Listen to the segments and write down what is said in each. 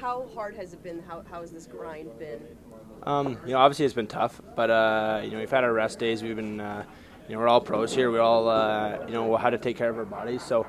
How hard has it been? How has this grind been? Obviously it's been tough, but we've had our rest days. We've been, we're all pros here. We all, how to take care of our bodies. So,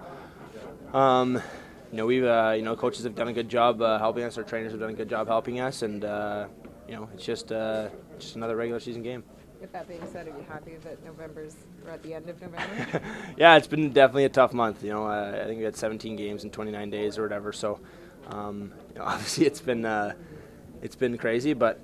we've, coaches have done a good job helping us. Our trainers have done a good job helping us, and it's just another regular season game. With that being said, are you happy that we're at the end of November? Yeah, it's been definitely a tough month. I think we had 17 games in 29 days or whatever. So, obviously it's been crazy, but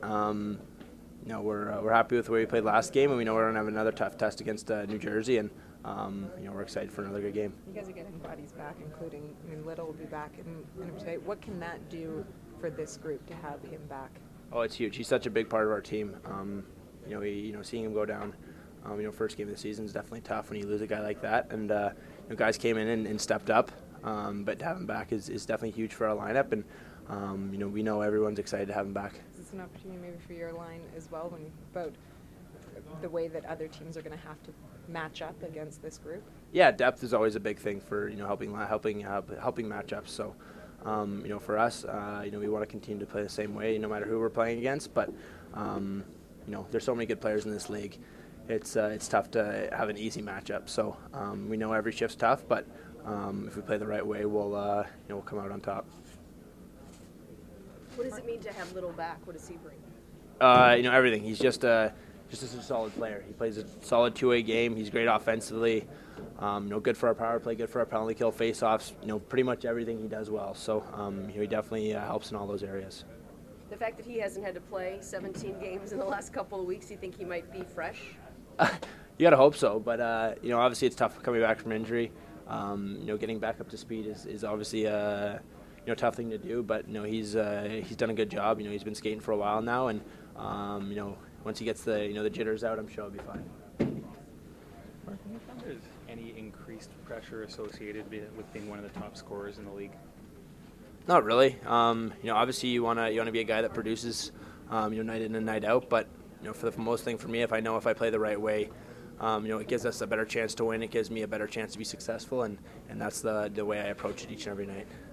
we're happy with the way we played last game, and we know we're gonna have another tough test against New Jersey, and we're excited for another good game. You guys are getting bodies back, including Little will be back in today. What can that do for this group to have him back? Oh, it's huge. He's such a big part of our team. Seeing him go down, first game of the season is definitely tough when you lose a guy like that. And guys came in and stepped up, but to have him back is definitely huge for our lineup. And we know everyone's excited to have him back. Is this an opportunity maybe for your line as well, about the way that other teams are going to have to match up against this group? Yeah, depth is always a big thing for helping matchups. So. For us, we want to continue to play the same way, no matter who we're playing against. But there's so many good players in this league. It's tough to have an easy matchup. So we know every shift's tough, but if we play the right way, we'll come out on top. What does it mean to have Little back? What does he bring? Everything. He's just a solid player. He plays a solid two-way game. He's great offensively. Good for our power play, good for our penalty kill, face-offs. Pretty much everything he does well. So he definitely helps in all those areas. The fact that he hasn't had to play 17 games in the last couple of weeks, you think he might be fresh? You gotta hope so, but obviously it's tough coming back from injury. Getting back up to speed is obviously a tough thing to do. But he's done a good job. He's been skating for a while now, and once he gets the jitters out, I'm sure he'll be fine. There's any increased pressure associated with being one of the top scorers in the league? Not really. Obviously you wanna be a guy that produces, night in and night out. But for the most thing for me, if I play the right way, it gives us a better chance to win. It gives me a better chance to be successful, and that's the way I approach it each and every night.